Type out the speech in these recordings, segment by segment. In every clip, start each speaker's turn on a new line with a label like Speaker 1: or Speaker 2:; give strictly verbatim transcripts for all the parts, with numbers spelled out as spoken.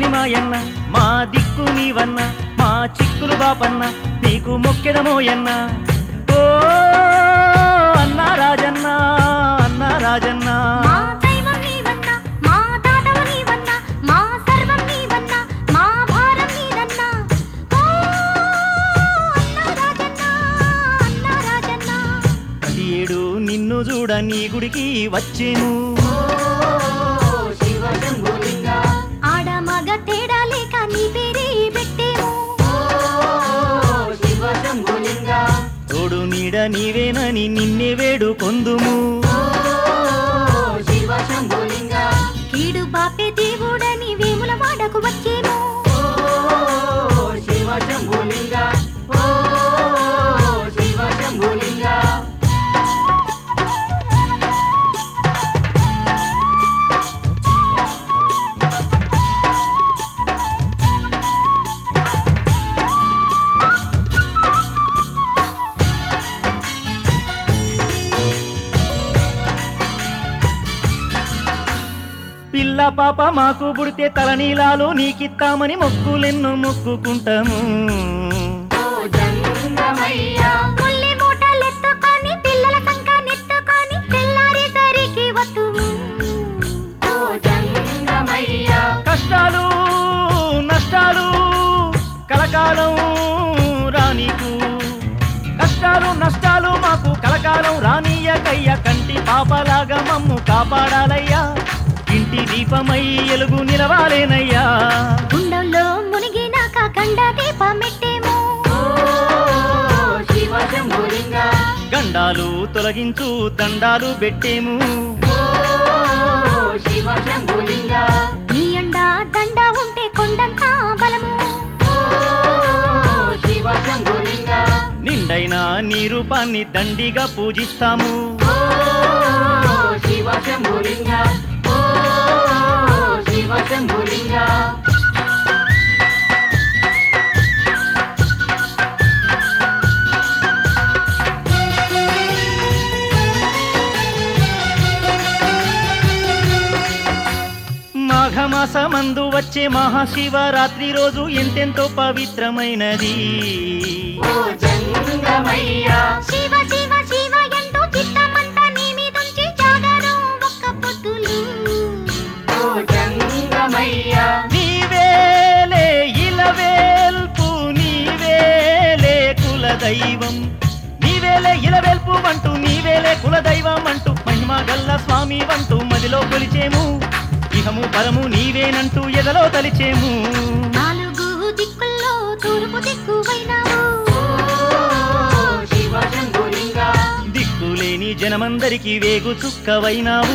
Speaker 1: చక్కని మాయన్న మా దిక్కు నీవన్న మా చిక్కులు బాపన్న నీకు మొక్కెదమోయన్న ఓ అన్నా రాజన్న అన్నా రాజన్న
Speaker 2: మా దైవం నీవన్న మా దాతవ నీవన్న మా సర్వం నీవన్న మా భారం నీదన్న ఓ అన్నా రాజన్న అన్నా రాజన్న
Speaker 1: ప్రతి ఏడు నిన్ను చూడ నీ గుడికి వచ్చేను
Speaker 2: ఆడ మగ తేడా లేక నీ పేరే పెట్టేము
Speaker 1: తోడు నీడ నీవేనని నిన్నే వేడుకొందుము
Speaker 2: కీడు బాపే దేవుడని వేముల వాడకు వచ్చేము
Speaker 1: పిల్ల పాప మాకు పుడితే తలనీలాలు నీకిత్తామని మొక్కులెన్నో మొక్కుకుంటాము
Speaker 2: ముల్లి మూటలెత్తుకొని పిల్లల సంక నెత్తుకొని తెల్లారేసరికి వత్తుము
Speaker 1: కష్టాలు నష్టాలు కలకాలం రానీకు కష్టాలు నష్టాలు మాకు కలకాలం రానీయకయ్య కంటి పాపలాగా మమ్ము కాపాడాలయ్యా ఇంటి దీపమై ఎలుగు నిలవాలేనయ్యా
Speaker 2: గుండంలో మునిగినాక గండ దీపమెట్టేము
Speaker 1: గండాలు తొలగించు దండాలు పెట్టేము
Speaker 2: నీ అండ దండ ఉంటే కొండంత బలము
Speaker 1: నిండైన నీ రూపాన్ని దండిగా పూజిస్తాము మాఘమాసమందు వచ్చే మహాశివరాత్రి రోజు ఎంతెంతో పవిత్రమైనది
Speaker 2: శివ శివ శివ ఎంటూ చిత్తమంతా నీ మీదుంచి జాగరు ఒక్క పొద్దులు
Speaker 1: నీవేలే ఇలవేల్పు నీవేలే కులదైవం నీవేలే ఇలవేల్పు అంటూ నీవేలే కులదైవం అంటూ మహిమ గల్ల స్వామి వంటూ మదిలో కొలిచేము ఇహము పరము నీవేనంటూ ఎదలో తలిచేము
Speaker 2: నాలుగు దిక్కుల్లో తూర్పు దిక్కువైనావు
Speaker 1: దిక్కులేని జనమందరికి వేగు చుక్కవైనావు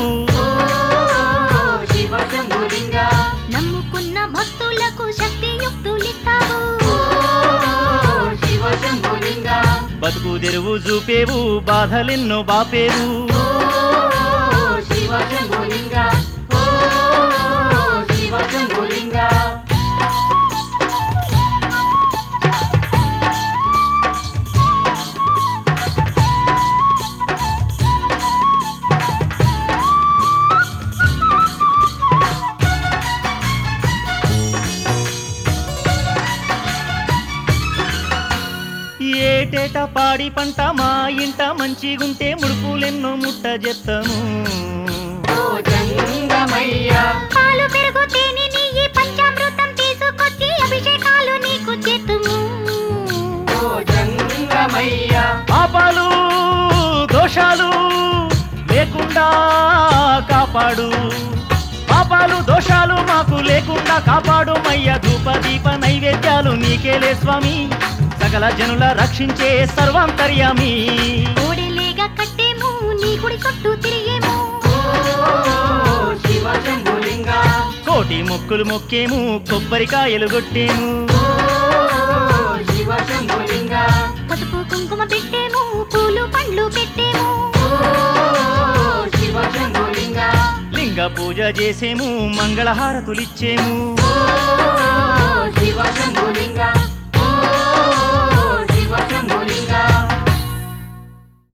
Speaker 2: నమ్ముకున్న భక్తులకు శక్తి యుక్తులిస్తావు
Speaker 1: బతుకు తెరువు చూపేవు బాధలెన్నో బాపేవు ఏటేట పాడి పంట మా ఇంట మంచిగుంటే ముడుపులెన్నో ముట్ట చెత్తము
Speaker 2: పాలు పెరుగు తేనె నెయ్యి పంచామృతం తీసుకొచ్చి అభిషేకాలు నీకు చేతుము
Speaker 1: పాపాలు దోషాలు లేకుండా కాపాడు పాపాలు దోషాలు మాకు లేకుండా కాపాడు మయ్య ధూప దీప నైవేద్యాలు నీకేలే స్వామి సకల జనుల రక్షించే సర్వాంతర్యామి
Speaker 2: ఓడెలేగా కట్టేము నీ గుడి చుట్టూ తిరిగేము
Speaker 1: కోటి మొక్కులు మొక్కేము కొబ్బరికాయలు కొట్టేము
Speaker 2: పసుపు కుంకుమ పెట్టేము పూలు పండ్లు పెట్టేము
Speaker 1: లింగ పూజ చేసేము మంగళహారతులిచ్చేము
Speaker 2: శివ